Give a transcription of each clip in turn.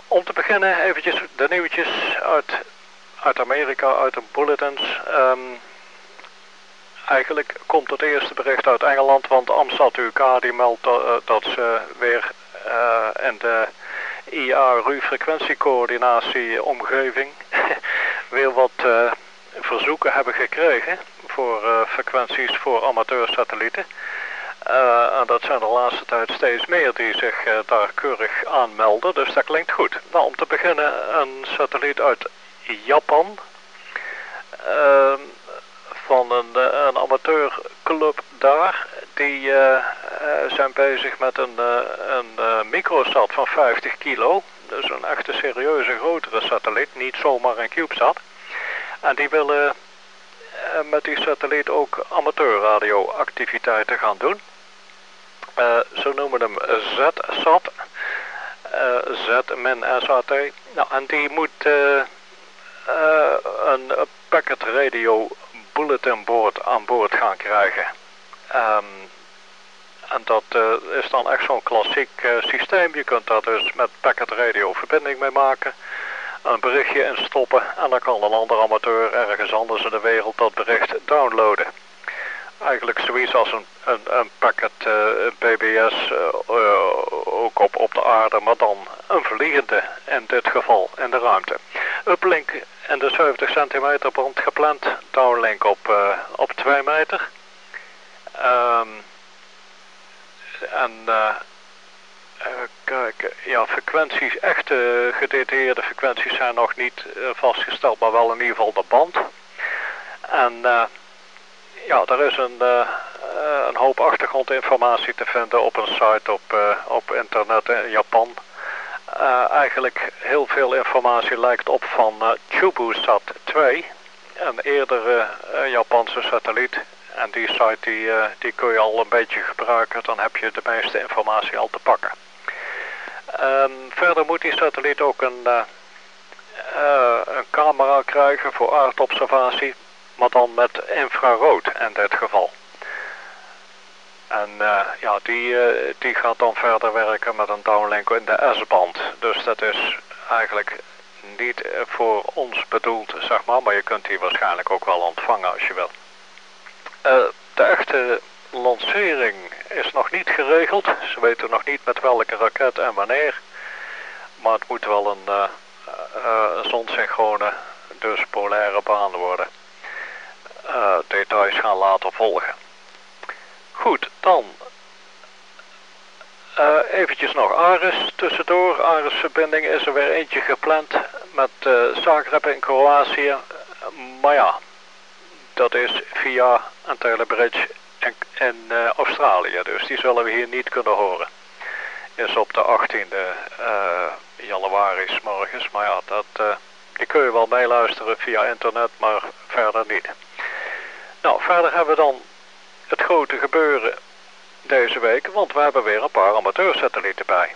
Om te beginnen eventjes de nieuwtjes uit Amerika, uit de bulletins. Eigenlijk komt het eerste bericht uit Engeland, want Amstad UK die meldt dat ze weer in de IARU-frequentiecoördinatie omgeving weer wat verzoeken hebben gekregen voor frequenties voor amateursatellieten. En dat zijn de laatste tijd steeds meer die zich daar keurig aanmelden, dus dat klinkt goed. Nou, om te beginnen een satelliet uit Japan. Van een amateurclub daar. Die zijn bezig met een microsat van 50 kilo. Dus een echte serieuze grotere satelliet, niet zomaar een CubeSat. En die willen met die satelliet ook amateurradioactiviteiten gaan doen. Ze noemen hem ZSat. Z-SAT. Nou, en die moet een packet radio bulletin board aan boord gaan krijgen. En dat is dan echt zo'n klassiek systeem. Je kunt daar dus met packet radio verbinding mee maken. Een berichtje instoppen en dan kan een andere amateur ergens anders in de wereld dat bericht downloaden. Eigenlijk zoiets als een packet BBS ook op de aarde, maar dan een vliegende in dit geval in de ruimte. Uplink in de 70 centimeter band gepland, downlink op 2 meter. Kijk, ja, frequenties, echte gedetailleerde frequenties zijn nog niet vastgesteld, maar wel in ieder geval de band. En ja, er is een hoop achtergrondinformatie te vinden op een site op internet in Japan. Eigenlijk heel veel informatie lijkt op van CubeSat 2, een eerdere Japanse satelliet. En die site die kun je al een beetje gebruiken, dan heb je de meeste informatie al te pakken. Verder moet die satelliet ook een camera krijgen voor aardobservatie, maar dan met infrarood in dit geval. En ja, die gaat dan verder werken met een downlink in de S-band. Dus dat is eigenlijk niet voor ons bedoeld, zeg maar je kunt die waarschijnlijk ook wel ontvangen als je wil. De echte lancering is nog niet geregeld. Ze weten nog niet met welke raket en wanneer. Maar het moet wel een zonsynchrone, dus polaire baan worden. Details gaan later volgen. Goed, dan eventjes nog Ares tussendoor. Ares-verbinding is er weer eentje gepland met Zagreb in Kroatië. Maar ja, dat is via een telebridge in Australië. Dus die zullen we hier niet kunnen horen. Is op de 18e januari 's morgens. Maar ja, die kun je wel meeluisteren via internet, maar verder niet. Nou, verder hebben we dan het grote gebeuren deze week, want we hebben weer een paar amateursatellieten bij.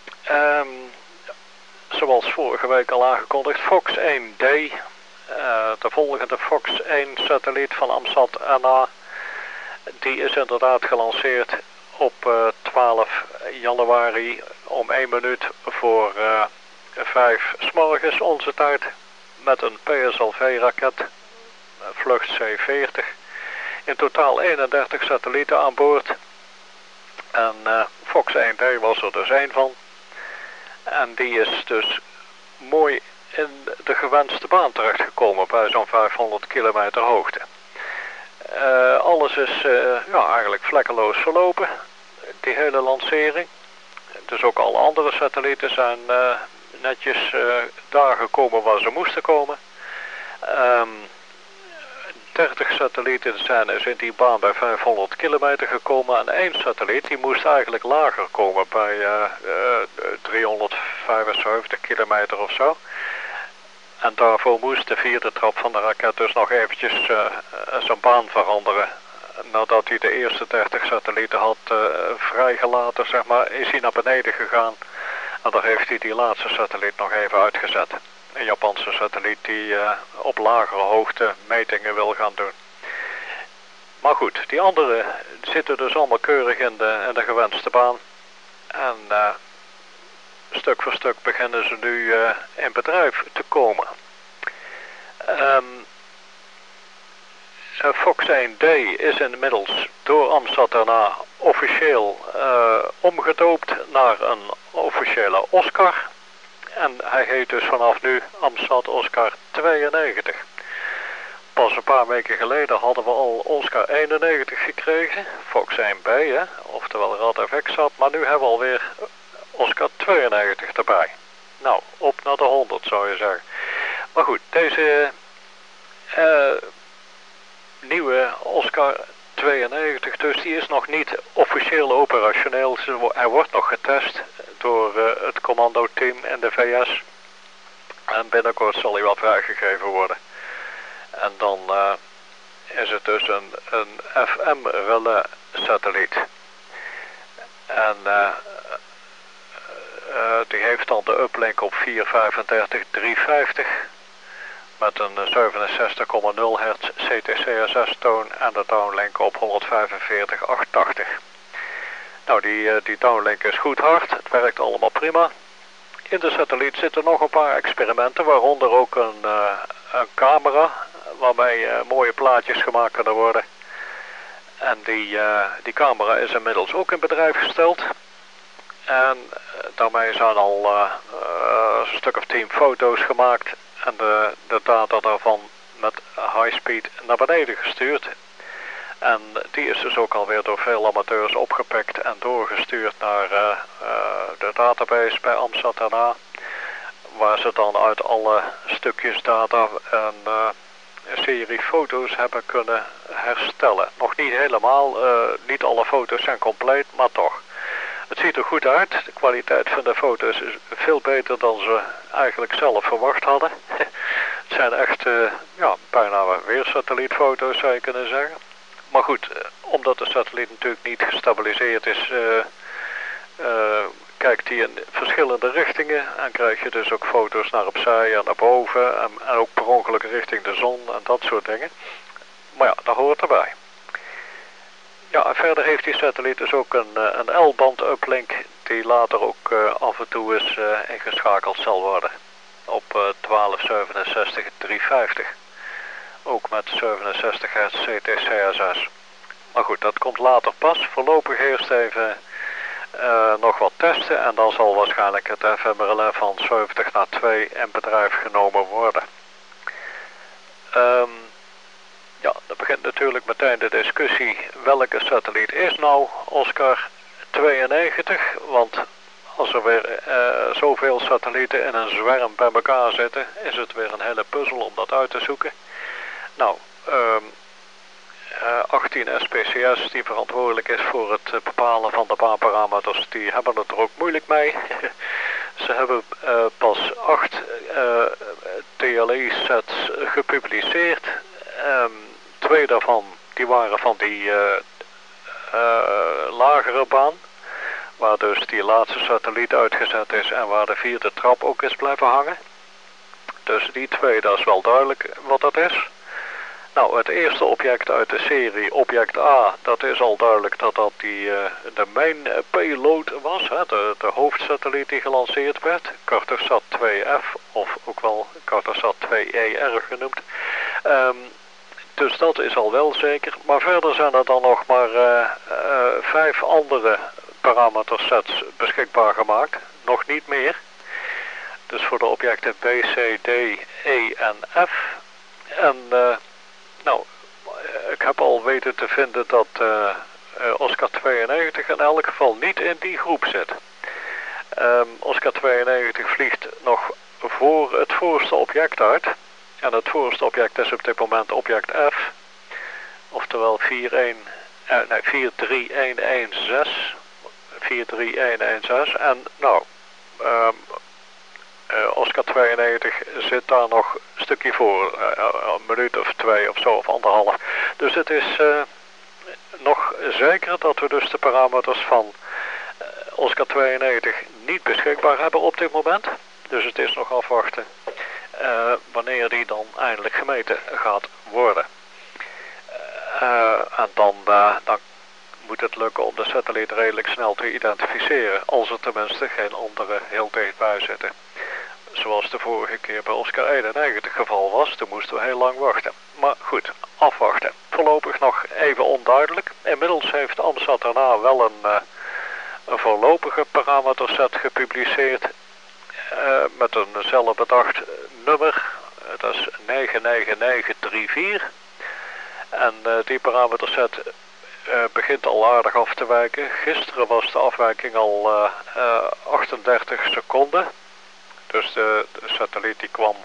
Zoals vorige week al aangekondigd, Fox 1D, de volgende Fox 1 satelliet van Amsat NA, die is inderdaad gelanceerd op 12 januari om 1 minuut voor 5 's morgens onze tijd met een PSLV-raket, vlucht C-40. In totaal 31 satellieten aan boord. En Fox 1D was er dus één van. En die is dus mooi in de gewenste baan terechtgekomen bij zo'n 500 kilometer hoogte. Alles is eigenlijk vlekkeloos verlopen. Die hele lancering. Dus ook alle andere satellieten zijn netjes daar gekomen waar ze moesten komen. 30 satellieten zijn dus in die baan bij 500 kilometer gekomen. En 1 satelliet die moest eigenlijk lager komen bij 375 kilometer of zo. En daarvoor moest de 4e trap van de raket dus nog eventjes zijn baan veranderen. Nadat hij de eerste 30 satellieten had vrijgelaten, zeg maar, is hij naar beneden gegaan. En daar heeft hij die laatste satelliet nog even uitgezet. Een Japanse satelliet die op lagere hoogte metingen wil gaan doen. Maar goed, die anderen zitten dus allemaal keurig in de gewenste baan. En stuk voor stuk beginnen ze nu in bedrijf te komen. Fox 1D is inmiddels door Amsat daarna officieel omgedoopt naar een officiële Oscar. En hij heet dus vanaf nu Amsat Oscar 92. Pas een paar weken geleden hadden we al Oscar 91 gekregen, Fox 1B, hè, oftewel Rad FX zat, maar nu hebben we alweer Oscar 92 erbij. Nou, op naar de 100 zou je zeggen. Maar goed, deze nieuwe Oscar 92, dus die is nog niet officieel operationeel. Hij wordt nog getest door het commandoteam in de VS. En binnenkort zal hij wel vrijgegeven worden. En dan is het dus een FM-relais satelliet. En die heeft dan de uplink op 435-350 met een 67,0 hertz CTCSS toon en de downlink op 145-880. Nou, die downlink is goed hard, het werkt allemaal prima. In de satelliet zitten nog een paar experimenten, waaronder ook een camera waarmee mooie plaatjes gemaakt kunnen worden. En die camera is inmiddels ook in bedrijf gesteld. En daarmee zijn al een stuk of 10 foto's gemaakt en de data daarvan met high speed naar beneden gestuurd. En die is dus ook alweer door veel amateurs opgepikt en doorgestuurd naar de database bij Amsat daarna. Waar ze dan uit alle stukjes data een serie foto's hebben kunnen herstellen. Nog niet helemaal, niet alle foto's zijn compleet, maar toch. Het ziet er goed uit. De kwaliteit van de foto's is veel beter dan ze eigenlijk zelf verwacht hadden. Het zijn echt bijna weer satellietfoto's zou je kunnen zeggen. Maar goed, omdat de satelliet natuurlijk niet gestabiliseerd is, kijkt hij in verschillende richtingen en krijg je dus ook foto's naar opzij en naar boven en ook per ongeluk richting de zon en dat soort dingen. Maar ja, dat hoort erbij. Ja, en verder heeft die satelliet dus ook een L-band uplink die later ook af en toe eens ingeschakeld zal worden op 1267-350. Ook met 67 hertz CTCSS. Maar goed, dat komt later pas. Voorlopig eerst even nog wat testen en dan zal waarschijnlijk het FM-relais van 70 naar 2 in bedrijf genomen worden. Ja, dan begint natuurlijk meteen de discussie welke satelliet is nou Oscar 92, want als er weer zoveel satellieten in een zwerm bij elkaar zitten, is het weer een hele puzzel om dat uit te zoeken. Nou, 18 SPCS die verantwoordelijk is voor het bepalen van de baanparameters, die hebben het er ook moeilijk mee. Ze hebben pas 8 TLE-sets gepubliceerd. 2 daarvan die waren van die lagere baan, waar dus die laatste satelliet uitgezet is en waar de 4e trap ook is blijven hangen. Dus die 2, dat is wel duidelijk wat dat is. Nou, het eerste object uit de serie, object A, dat is al duidelijk dat dat de main payload was, hè, de hoofdsatelliet die gelanceerd werd, Cartosat 2F, of ook wel Cartosat 2ER genoemd. Dus dat is al wel zeker, maar verder zijn er dan nog maar 5 andere parametersets beschikbaar gemaakt, nog niet meer. Dus voor de objecten B, C, D, E en F. En nou, ik heb al weten te vinden dat Oscar 92 in elk geval niet in die groep zit. Oscar 92 vliegt nog voor het voorste object uit. En het voorste object is op dit moment object F. Oftewel 43116. 43116. En nou, Oscar 92 zit daar nog een stukje voor, een minuut of 2 of zo, of 1,5. Dus het is nog zeker dat we dus de parameters van Oscar 92 niet beschikbaar hebben op dit moment. Dus het is nog afwachten wanneer die dan eindelijk gemeten gaat worden. En dan moet het lukken om de satelliet redelijk snel te identificeren, als er tenminste geen andere heel dichtbij zitten. Zoals de vorige keer bij Oscar 91 het geval was, toen moesten we heel lang wachten. Maar goed, afwachten. Voorlopig nog even onduidelijk. Inmiddels heeft AMSAT daarna wel een voorlopige parameterset gepubliceerd met een zelf bedacht nummer. Dat is 99934. En die parameterset begint al aardig af te wijken. Gisteren was de afwijking al 38 seconden. Dus de satelliet die kwam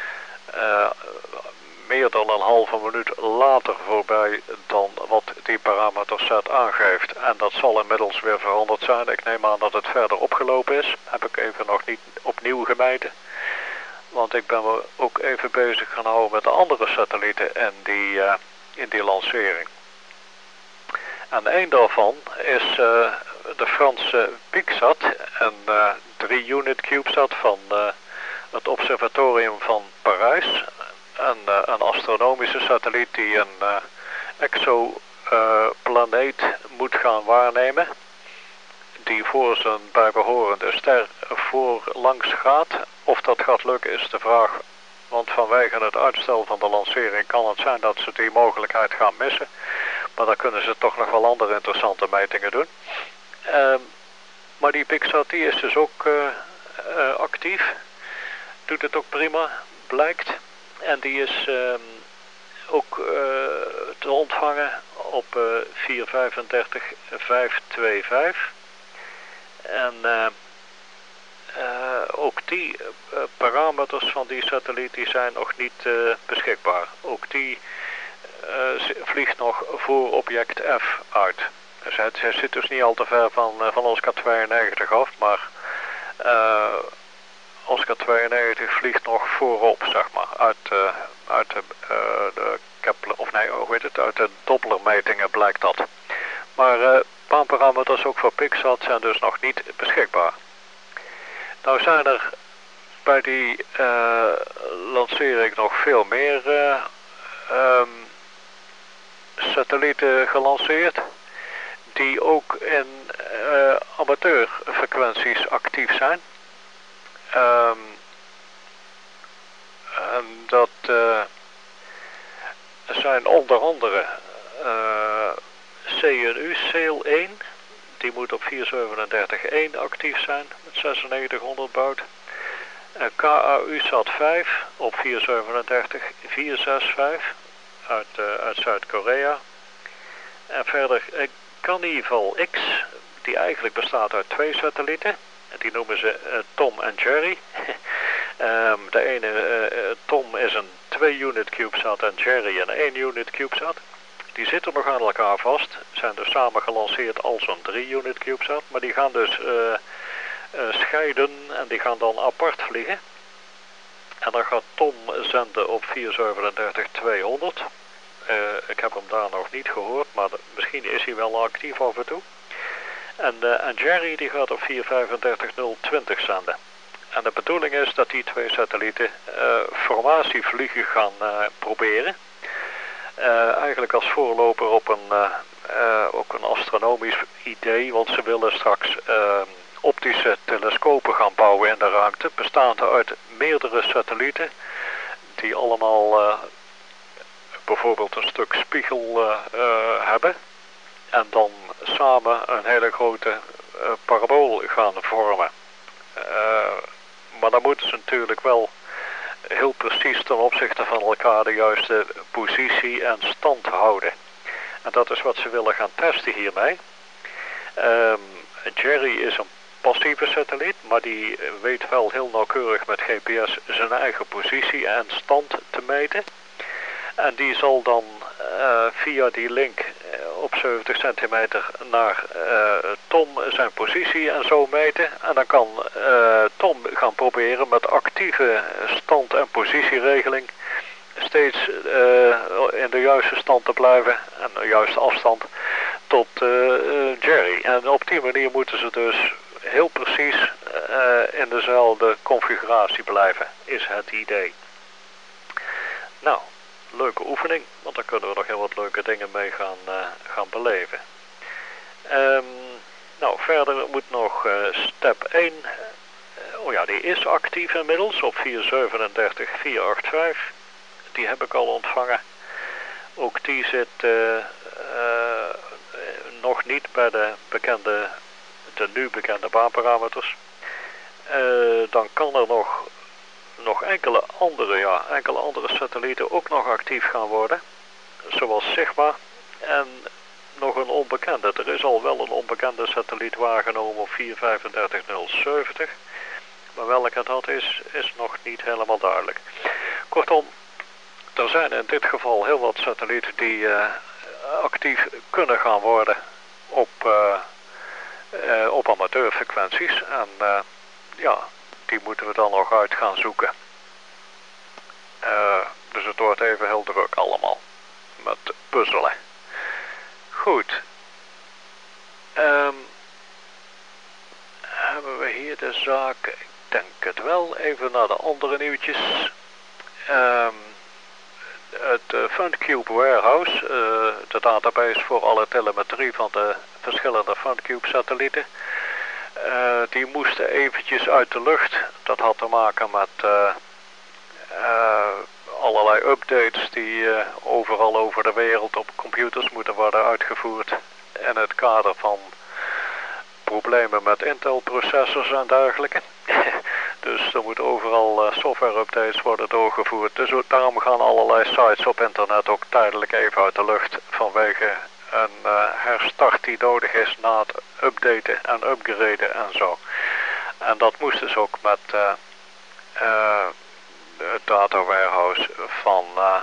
meer dan een halve minuut later voorbij dan wat die parameterset aangeeft. En dat zal inmiddels weer veranderd zijn. Ik neem aan dat het verder opgelopen is. Heb ik even nog niet opnieuw gemeten. Want ik ben me ook even bezig gaan houden met de andere satellieten in die lancering. En een daarvan is de Franse PicSat, een 3-unit CubeSat van het observatorium van Parijs. Een astronomische satelliet die een exoplaneet moet gaan waarnemen. Die voor zijn bijbehorende ster voorlangs gaat. Of dat gaat lukken is de vraag. Want vanwege het uitstel van de lancering kan het zijn dat ze die mogelijkheid gaan missen. Maar dan kunnen ze toch nog wel andere interessante metingen doen. Maar die PicSat die is dus ook actief. Doet het ook prima, blijkt. En die is ook te ontvangen op 435-525. En ook die parameters van die satelliet die zijn nog niet beschikbaar. Ook die vliegt nog voor object F uit. Dus hij zit dus niet al te ver van Oscar 92 af, maar Oscar 92 vliegt nog voorop, zeg maar, uit de Kepler, of nee, hoe heet het, uit de Dopplermetingen blijkt dat. Maar baanparameters ook voor PicSat zijn dus nog niet beschikbaar. Nou zijn er bij die lancering nog veel meer satellieten gelanceerd die ook in amateurfrequenties actief zijn. En dat zijn onder andere CNU Sail 1, die moet op 437.1 actief zijn met 9600 baud. KAU Sat 5 op 437.465 uit Zuid-Korea. En verder Carnival X, die eigenlijk bestaat uit 2 satellieten. Die noemen ze Tom en Jerry. De ene, Tom is een 2-unit CubeSat en Jerry een 1-unit CubeSat. Die zitten nog aan elkaar vast. Zijn dus samen gelanceerd als een 3-unit CubeSat. Maar die gaan dus scheiden en die gaan dan apart vliegen. En dan gaat Tom zenden op 437-200. Ik heb hem daar nog niet gehoord, maar misschien is hij wel actief af en toe. En Jerry die gaat op 435-020 zenden. En de bedoeling is dat die 2 satellieten formatievliegen gaan proberen. Eigenlijk als voorloper op ook een astronomisch idee, want ze willen straks optische telescopen gaan bouwen in de ruimte, bestaande uit meerdere satellieten, die allemaal bijvoorbeeld een stuk spiegel hebben. En dan samen een hele grote parabool gaan vormen. Maar dan moeten ze natuurlijk wel heel precies ten opzichte van elkaar de juiste positie en stand houden. En dat is wat ze willen gaan testen hiermee. Jerry is een passieve satelliet, maar die weet wel heel nauwkeurig met GPS zijn eigen positie en stand te meten. En die zal dan via die link op 70 centimeter naar Tom zijn positie en zo meten. En dan kan Tom gaan proberen met actieve stand- en positieregeling steeds in de juiste stand te blijven en de juiste afstand tot Jerry. En op die manier moeten ze dus heel precies in dezelfde configuratie blijven, is het idee. Nou, leuke oefening, want daar kunnen we nog heel wat leuke dingen mee gaan beleven. Ehm, nou, verder moet nog step 1. Oh ja, die is actief inmiddels op 437-485. Die heb ik al ontvangen. Ook die zit nog niet bij de nu bekende baanparameters. Dan kan er nog enkele andere satellieten ook nog actief gaan worden. Zoals Sigma en nog een onbekende. Er is al wel een onbekende satelliet waargenomen op 435070. Maar welke dat is nog niet helemaal duidelijk. Kortom, er zijn in dit geval heel wat satellieten die actief kunnen gaan worden op amateurfrequenties. En die moeten we dan nog uit gaan zoeken. Dus het wordt even heel druk allemaal met puzzelen. Goed. Hebben we hier de zaak? Ik denk het wel. Even naar de andere nieuwtjes. Het FunCube Warehouse, de database voor alle telemetrie van de verschillende FunCube satellieten. Die moesten eventjes uit de lucht. Dat had te maken met allerlei updates die overal over de wereld op computers moeten worden uitgevoerd. In het kader van problemen met Intel processors en dergelijke. Dus er moeten overal software updates worden doorgevoerd. Dus daarom gaan allerlei sites op internet ook tijdelijk even uit de lucht vanwege een herstart die nodig is na het updaten en upgraden en zo. En dat moest dus ook met het data warehouse van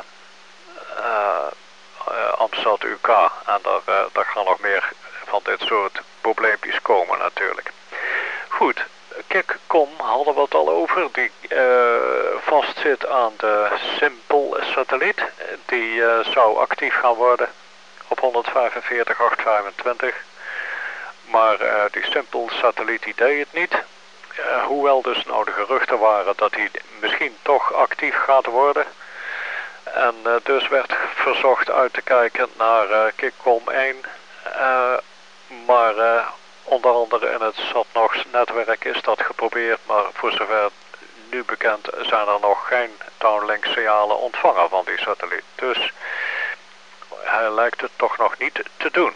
Amstad UK. En daar gaan nog meer van dit soort probleempjes komen natuurlijk. Goed, Kikcom hadden we het al over. Die vastzit aan de Simple satelliet. Die zou actief gaan worden op 145.825. Maar die Simple satelliet die deed het niet. Hoewel dus nou de geruchten waren dat hij misschien toch actief gaat worden. En dus werd verzocht uit te kijken naar Kikcom 1. Maar onder andere in het SatNOX-netwerk is dat geprobeerd. Maar voor zover nu bekend zijn er nog geen downlink-signalen ontvangen van die satelliet. Dus hij lijkt het toch nog niet te doen.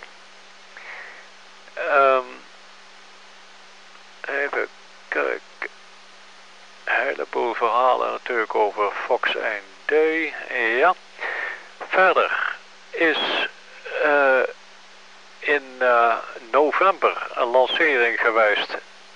Even kijken. Een heleboel verhalen natuurlijk over Fox 1D. Ja. Verder is in november een lancering geweest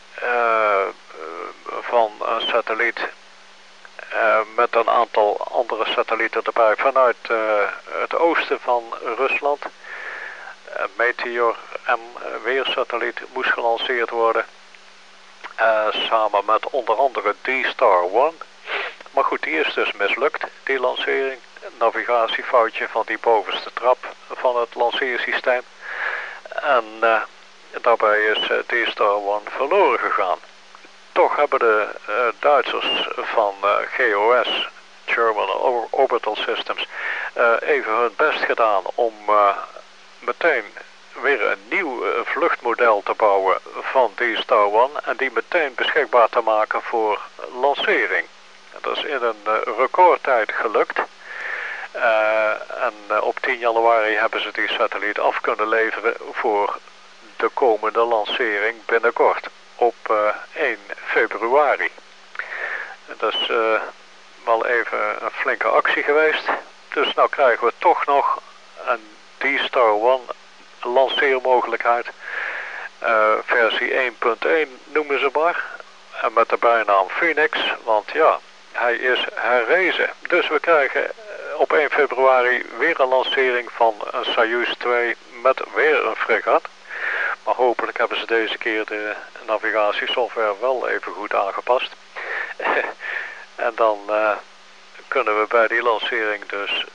van een satelliet met een aantal andere satellieten erbij vanuit het oosten van Rusland. Een Meteor M weersatelliet moest gelanceerd worden. Samen met onder andere D-Star One. Maar goed, die is dus mislukt, die lancering. Een navigatiefoutje van die bovenste trap van het lanceersysteem. En daarbij is D-Star One verloren gegaan. Toch hebben de Duitsers van GOS, German Orbital Systems, even hun best gedaan om meteen weer een nieuw vluchtmodel te bouwen van D-Star One en die meteen beschikbaar te maken voor lancering. Dat is in een recordtijd gelukt. En op 10 januari hebben ze die satelliet af kunnen leveren voor de komende lancering binnenkort op 1 februari. Dat is wel even een flinke actie geweest. Dus nou krijgen we toch nog een D-Star One lanceermogelijkheid. Versie 1.1 noemen ze maar. En met de bijnaam Phoenix, want ja, hij is herrezen. Dus we krijgen op 1 februari weer een lancering van een Soyuz 2 met weer een fregat. Maar hopelijk hebben ze deze keer de navigatiesoftware wel even goed aangepast. En dan kunnen we bij die lancering dus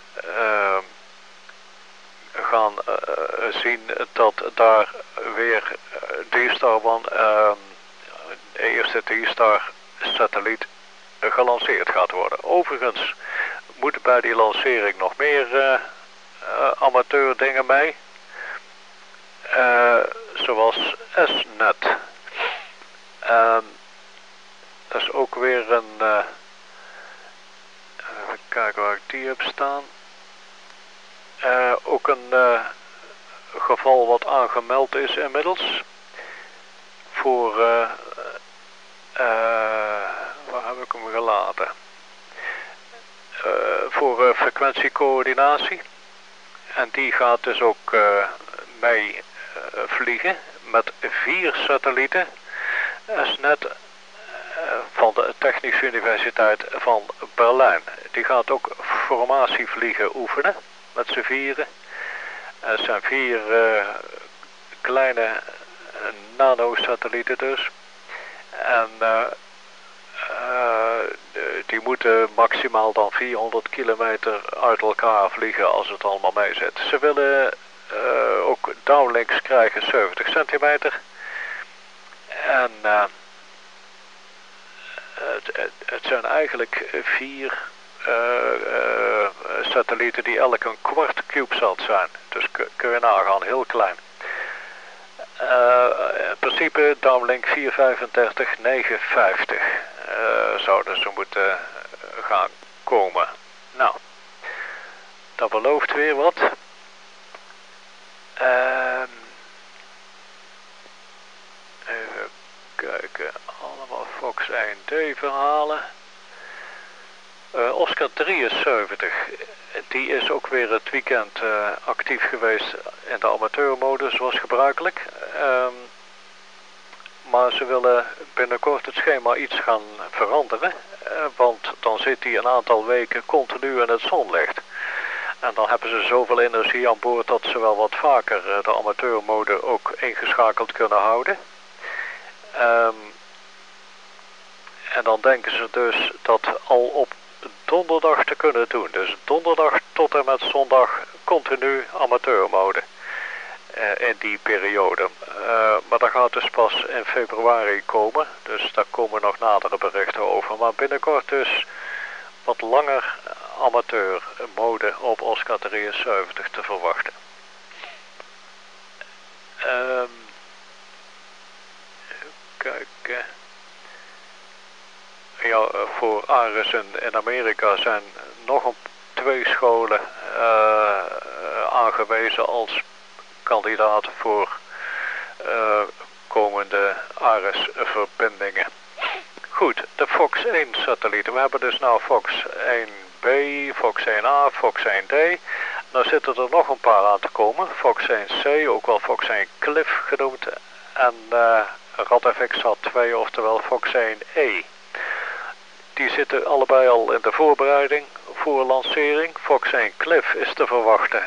gaan zien dat daar weer D-Star One, de eerste D-Star satelliet, gelanceerd gaat worden. Overigens moeten bij die lancering nog meer amateur dingen mee. zoals SNET. Dat is ook weer een... even kijken waar ik die heb staan. Ook een geval wat aangemeld is inmiddels. Voor... waar heb ik hem gelaten? Voor frequentiecoördinatie. En die gaat dus ook mee vliegen met 4 satellieten. SNET van de Technische Universiteit van Berlijn. Die gaat ook formatievliegen oefenen met z'n vieren. Het zijn 4 kleine nanosatellieten dus. En die moeten maximaal dan 400 kilometer uit elkaar vliegen als het allemaal mee zit. Ze willen ook downlinks krijgen 70 centimeter. En het zijn eigenlijk 4 satellieten die elk een kwart CubeSat zijn. Dus kun je nagaan, heel klein. In principe downlink 435, 950 zouden ze moeten gaan komen. Nou, dat belooft weer wat. Even kijken, allemaal Fox 1D verhalen. Oscar 73, die is ook weer het weekend actief geweest in de amateurmodus zoals gebruikelijk. Maar ze willen binnenkort het schema iets gaan veranderen. Want dan zit hij een aantal weken continu in het zonlicht. En dan hebben ze zoveel energie aan boord dat ze wel wat vaker de amateurmode ook ingeschakeld kunnen houden. En dan denken ze dus dat al op donderdag te kunnen doen. Dus donderdag tot en met zondag continu amateurmode. In die periode. Maar dat gaat dus pas in februari komen. Dus daar komen nog nadere berichten over. Maar binnenkort dus wat langer amateurmode op Oscar 73 te verwachten. Kijken. Ja, voor ARIS in Amerika zijn nog 2 scholen aangewezen als kandidaat voor komende ARIS-verbindingen. Goed, de Fox 1 satellieten. We hebben dus nou Fox 1B, Fox 1A, Fox 1D. Nou zitten er nog een paar aan te komen. Fox 1C, ook wel Fox 1 Cliff genoemd. En RadFX 2, oftewel Fox 1E. Die zitten allebei al in de voorbereiding voor lancering. Fox 1 Cliff is te verwachten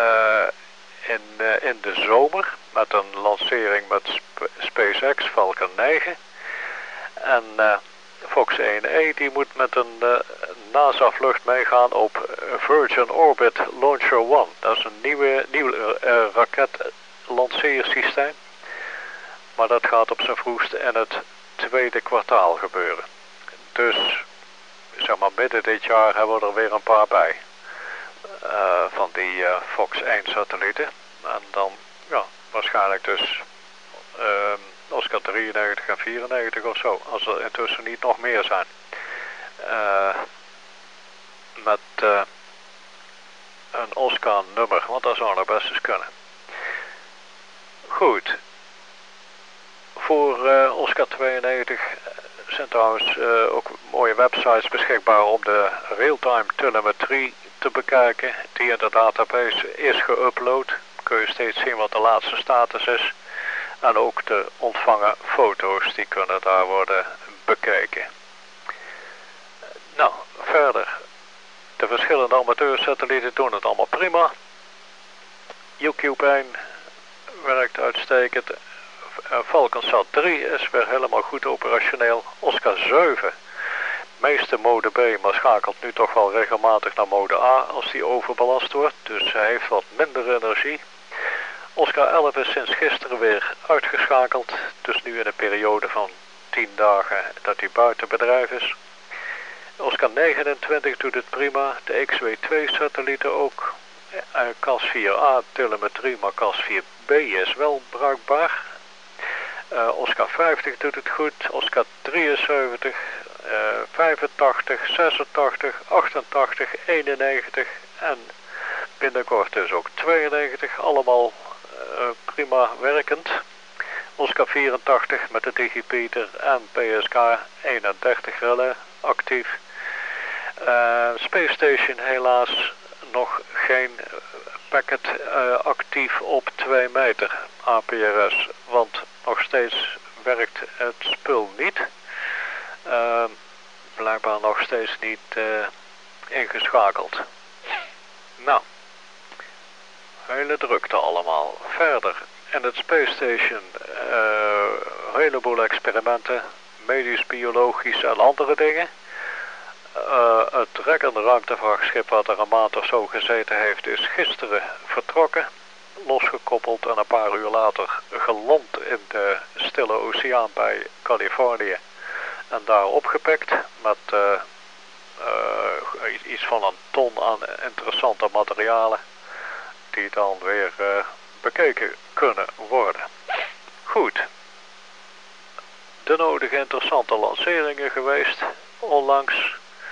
in de zomer met een lancering met SpaceX Falcon 9. En Fox 1E die moet met een NASA vlucht meegaan op Virgin Orbit Launcher 1. Dat is een nieuw raketlanceersysteem. Maar dat gaat op zijn vroegst in het 2e kwartaal gebeuren. Dus zeg maar midden dit jaar hebben we er weer een paar bij. Van die Fox 1 satellieten. En dan ja, waarschijnlijk dus Oscar 93 en 94 of zo. Als er intussen niet nog meer zijn. Met een Oscar nummer. Want dat zou nog best eens kunnen. Goed. Voor Oscar 92 zijn trouwens ook mooie websites beschikbaar om de real-time telemetrie te bekijken. Die in de database is geüpload. Kun je steeds zien wat de laatste status is. En ook de ontvangen foto's die kunnen daar worden bekeken. Nou, verder. De verschillende amateursatellieten doen het allemaal prima. UCube 1 werkt uitstekend. FalconSat 3 is weer helemaal goed operationeel. Oscar 7, meeste mode B, maar schakelt nu toch wel regelmatig naar mode A als die overbelast wordt. Dus hij heeft wat minder energie. Oscar 11 is sinds gisteren weer uitgeschakeld. Dus nu in een periode van 10 dagen dat hij buiten bedrijf is. Oscar 29 doet het prima. De XW2 satellieten ook. CAS 4A telemetrie, maar CAS 4B B is wel bruikbaar. Oscar 50 doet het goed, Oscar 73, 85, 86, 88, 91 en binnenkort dus ook 92. Allemaal prima werkend. Oscar 84 met de Digipeater en PSK 31 relais actief. Space Station helaas nog geen packet actief op 2 meter APRS, want nog steeds werkt het spul niet. Blijkbaar nog steeds niet ingeschakeld. Nou, hele drukte allemaal. Verder in het Space Station een heleboel experimenten, medisch, biologisch en andere dingen. Het rekkende ruimtevrachtschip wat er een maand of zo gezeten heeft is gisteren vertrokken, losgekoppeld en een paar uur later geland in de Stille Oceaan bij Californië en daar opgepikt met iets van 1 ton aan interessante materialen die dan weer bekeken kunnen worden. Goed, de nodige interessante lanceringen geweest onlangs.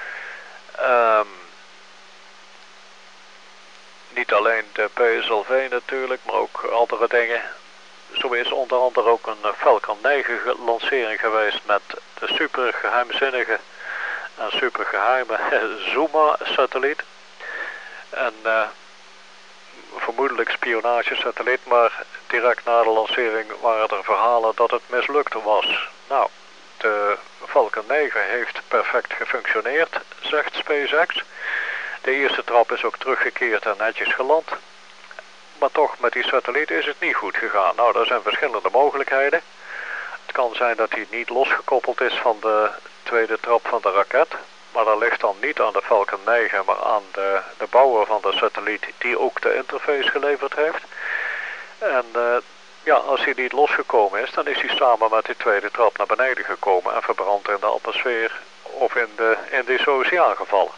Niet alleen de PSLV natuurlijk, maar ook andere dingen. Zo is onder andere ook een Falcon 9 lancering geweest met de super geheimzinnige en super geheime Zuma-satelliet. En vermoedelijk spionagesatelliet, maar direct na de lancering waren er verhalen dat het mislukt was. Nou, de Falcon 9 heeft perfect gefunctioneerd, zegt SpaceX. De eerste trap is ook teruggekeerd en netjes geland. Maar toch, met die satelliet is het niet goed gegaan. Nou, er zijn verschillende mogelijkheden. Het kan zijn dat hij niet losgekoppeld is van de tweede trap van de raket. Maar dat ligt dan niet aan de Falcon 9, maar aan de bouwer van de satelliet die ook de interface geleverd heeft. En ja, als hij niet losgekomen is, dan is hij samen met die tweede trap naar beneden gekomen en verbrand in de atmosfeer of in de Indische Oceaan gevallen.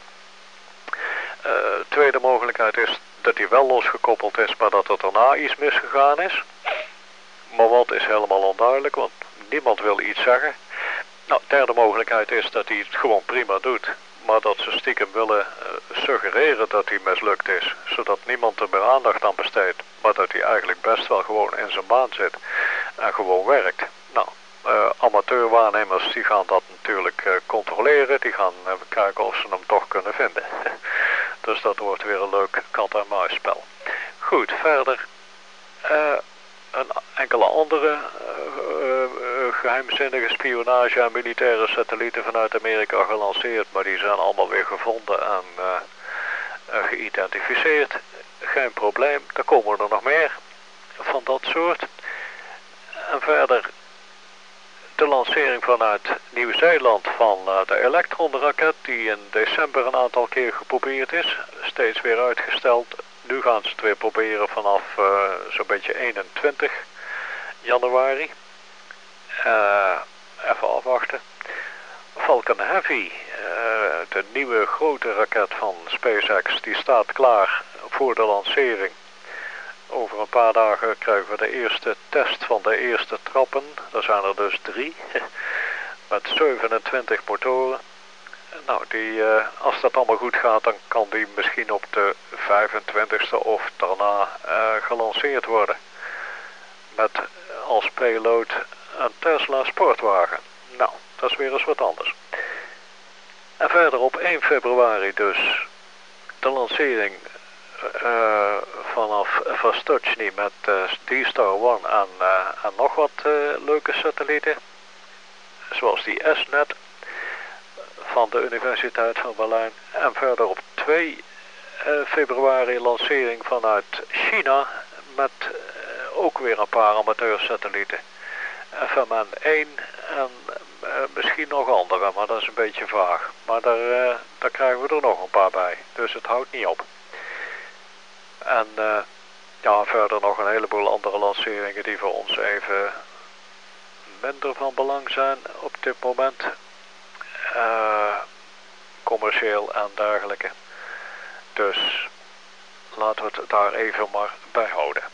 Tweede mogelijkheid is dat hij wel losgekoppeld is, maar dat er daarna iets misgegaan is. Maar wat is helemaal onduidelijk, want niemand wil iets zeggen. Nou, derde mogelijkheid is dat hij het gewoon prima doet, maar dat ze stiekem willen suggereren dat hij mislukt is, zodat niemand er meer aandacht aan besteedt, maar dat hij eigenlijk best wel gewoon in zijn baan zit en gewoon werkt. Nou, amateurwaarnemers die gaan dat natuurlijk controleren, die gaan kijken of ze hem toch kunnen vinden. Dus dat wordt weer een leuk kat-en-muisspel. Goed, verder een enkele andere geheimzinnige spionage en militaire satellieten vanuit Amerika gelanceerd, maar die zijn allemaal weer gevonden en geïdentificeerd. Geen probleem, er komen er nog meer van dat soort. En verder de lancering vanuit Nieuw-Zeeland van de Electron-raket die in december een aantal keer geprobeerd is. Steeds weer uitgesteld. Nu gaan ze het weer proberen vanaf zo'n beetje 21 januari. Even afwachten. Falcon Heavy, de nieuwe grote raket van SpaceX, die staat klaar voor de lancering. Over een paar dagen krijgen we de eerste test van de eerste trappen. Er zijn er dus 3. Met 27 motoren. Nou, als dat allemaal goed gaat, dan kan die misschien op de 25e of daarna gelanceerd worden. Met als payload een Tesla sportwagen. Nou, dat is weer eens wat anders. En verder op 1 februari dus de lancering vanaf Vostochny met D-Star 1 en nog wat leuke satellieten. Zoals die S-Net van de Universiteit van Berlijn. En verder op 2 februari lancering vanuit China met ook weer een paar amateursatellieten. FMN 1 en misschien nog andere, maar dat is een beetje vaag. Maar daar krijgen we er nog een paar bij, dus het houdt niet op. En ja, verder nog een heleboel andere lanceringen die voor ons even minder van belang zijn op dit moment. Commercieel en dergelijke. Dus laten we het daar even maar bij houden.